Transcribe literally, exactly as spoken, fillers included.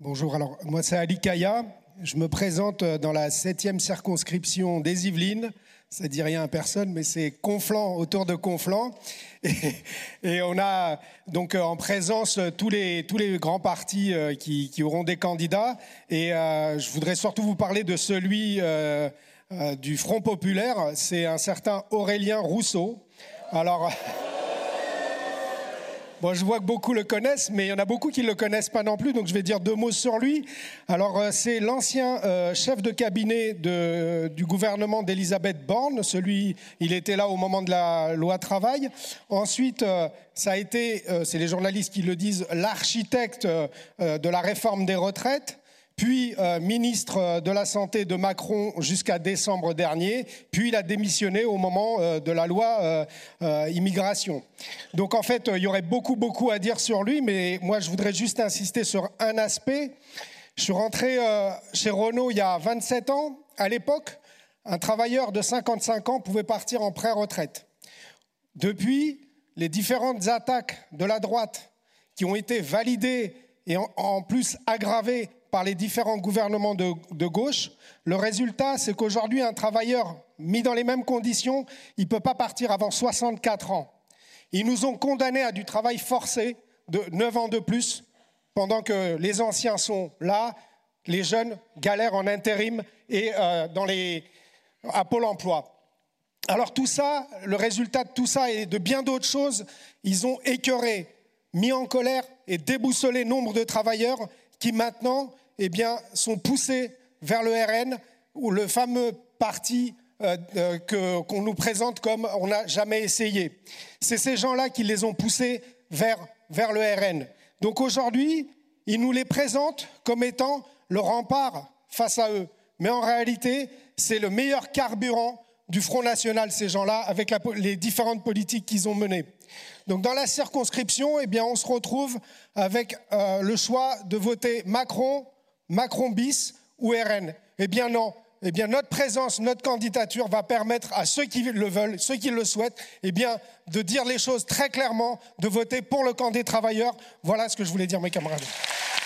Bonjour, alors moi c'est Ali Kaya, je me présente dans la septième circonscription des Yvelines, ça ne dit rien à personne, mais c'est Conflans, autour de Conflans, et, et on a donc en présence tous les, tous les grands partis qui, qui auront des candidats, et euh, je voudrais surtout vous parler de celui euh, euh, du Front Populaire, c'est un certain Aurélien Rousseau. Alors... Bon, je vois que beaucoup le connaissent, mais il y en a beaucoup qui ne le connaissent pas non plus, donc je vais dire deux mots sur lui. Alors, euh, c'est l'ancien euh, chef de cabinet de, euh, du gouvernement d'Elisabeth Borne. Celui, il était là au moment de la loi travail. Ensuite, euh, ça a été, euh, c'est les journalistes qui le disent, l'architecte euh, de la réforme des retraites. Puis euh, ministre de la Santé de Macron jusqu'à décembre dernier, puis il a démissionné au moment euh, de la loi euh, euh, immigration. Donc en fait, euh, il y aurait beaucoup, beaucoup à dire sur lui, mais moi je voudrais juste insister sur un aspect. Je suis rentré euh, chez Renault il y a vingt-sept ans. À l'époque, un travailleur de cinquante-cinq ans pouvait partir en pré-retraite. Depuis, les différentes attaques de la droite qui ont été validées et en, en plus aggravées par les différents gouvernements de, de gauche, le résultat, c'est qu'aujourd'hui, un travailleur mis dans les mêmes conditions, il ne peut pas partir avant soixante-quatre ans. Ils nous ont condamnés à du travail forcé de neuf ans de plus, pendant que les anciens sont là, les jeunes galèrent en intérim et euh, dans les, à Pôle emploi. Alors tout ça, le résultat de tout ça et de bien d'autres choses, ils ont écœuré, mis en colère et déboussolé nombre de travailleurs qui maintenant eh bien, sont poussés vers le R N, ou le fameux parti euh, euh, que, qu'on nous présente comme on n'a jamais essayé. C'est ces gens-là qui les ont poussés vers, vers le R N. Donc aujourd'hui, ils nous les présentent comme étant le rempart face à eux. Mais en réalité, c'est le meilleur carburant du Front National, ces gens-là, avec la, les différentes politiques qu'ils ont menées. Donc dans la circonscription, eh bien, on se retrouve avec euh, le choix de voter Macron, Macron bis ou R N. Eh bien non, eh bien notre présence, notre candidature va permettre à ceux qui le veulent, ceux qui le souhaitent, eh bien, de dire les choses très clairement, de voter pour le camp des travailleurs. Voilà ce que je voulais dire, mes camarades.